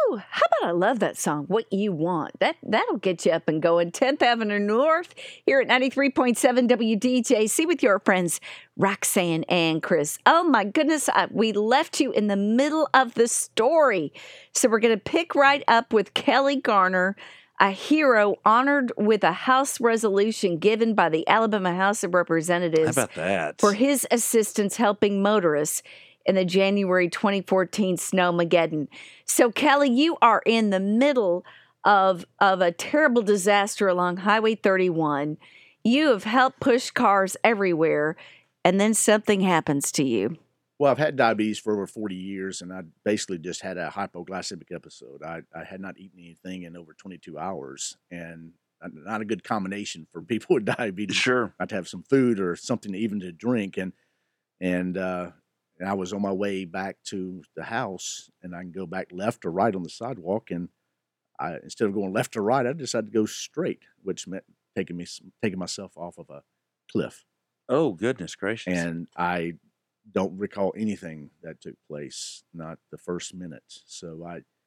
Woo! How about I love that song, What You Want. That'll get you up and going. 10th Avenue North here at 93.7 WDJC with your friends Roxanne and Chris. Oh my goodness, we left you in the middle of the story. So we're going to pick right up with Kelly Garner, a hero honored with a House resolution given by the Alabama House of Representatives. How about that? For his assistance helping motorists in the January 2014 Snowmageddon. So, Kelly, you are in the middle of a terrible disaster along Highway 31. You have helped push cars everywhere, and then something happens to you. Well, I've had diabetes for over 40 years, and I basically just had a hypoglycemic episode. I had not eaten anything in over 22 hours, and not a good combination for people with diabetes. Sure. Not to have some food or something even to drink, and I was on my way back to the house, and I can go back left or right on the sidewalk, and instead of going left or right, I decided to go straight, which meant taking myself off of a cliff. Oh, goodness gracious. And I don't recall anything that took place, not the first minute. So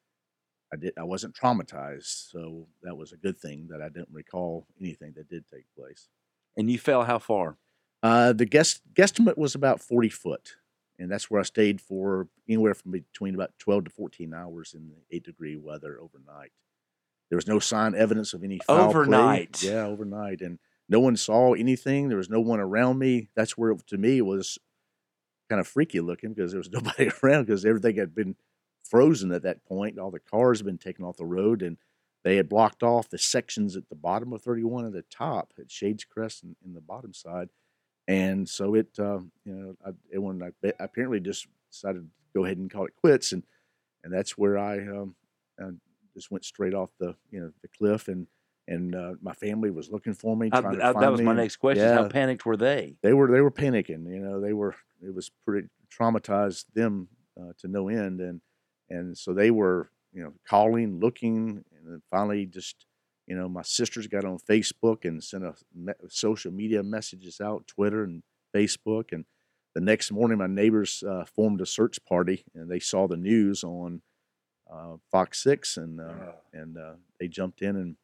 I wasn't traumatized, so that was a good thing that I didn't recall anything that did take place. And you fell how far? The guesstimate was about 40 foot, and that's where I stayed for anywhere from between about 12 to 14 hours in the 8-degree weather overnight. There was no evidence of any foul overnight. play. Yeah, overnight, and no one saw anything. There was no one around me. That's where, to me, it was kind of freaky looking because there was nobody around because everything had been frozen at that point. All the cars had been taken off the road, and they had blocked off the sections at the bottom of 31 at the top at Shades Crest in the bottom side. And so everyone apparently just decided to go ahead and call it quits, and that's where I just went straight off the cliff, and my family was looking for me, trying to find me. That was my next question. Yeah. How panicked were they? They were panicking. It was pretty traumatized them to no end, and so they were calling, looking, and then finally just. My sisters got on Facebook and sent social media messages out, Twitter and Facebook. And the next morning, my neighbors formed a search party, and they saw the news on Fox 6, and they jumped in,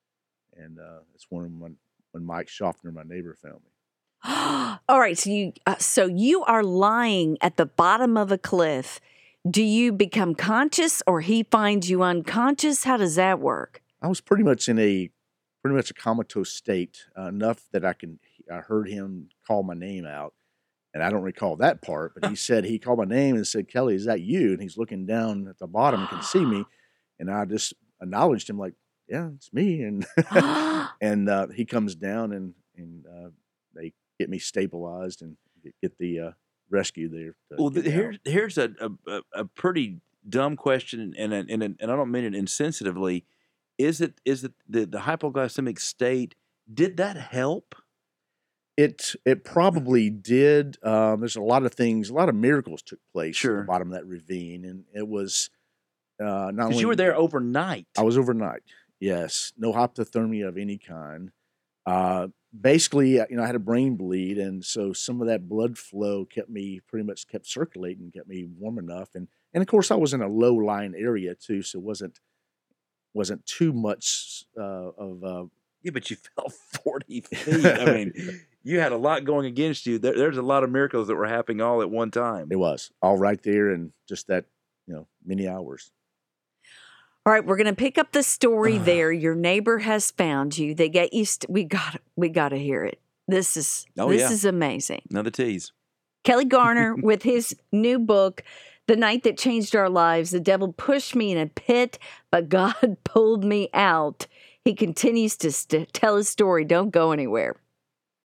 and it's when Mike Schaffner, my neighbor, found me. All right, so you are lying at the bottom of a cliff. Do you become conscious, or he finds you unconscious? How does that work? I was pretty much in a comatose state, enough that I heard him call my name out, and I don't recall that part, but he called my name and said, "Kelly, is that you?" And he's looking down at the bottom and can see me, and I just acknowledged him like, "Yeah, it's me." And and he comes down and they get me stabilized and get the rescue there. Well, here's a pretty dumb question, and I don't mean it insensitively. Is it the hypoglycemic state? Did that help? It probably did. There's a lot of miracles took place at the bottom of that ravine, and it was not only because you were there overnight. I was overnight. Yes, no hypothermia of any kind. Basically, I had a brain bleed, and so some of that blood flow kept circulating, kept me warm enough, and of course I was in a low lying area too, so it wasn't too much of. Yeah, but you fell 40 feet. I mean, you had a lot going against you. There's a lot of miracles that were happening all at one time. It was all right there in just that, many hours. All right, we're going to pick up the story there. Your neighbor has found you. They get you. We got to hear it. This is amazing. Another tease. Kelly Garner with his new book, The Night That Changed Our Lives. The devil pushed me in a pit, but God pulled me out. He continues to tell his story. Don't go anywhere.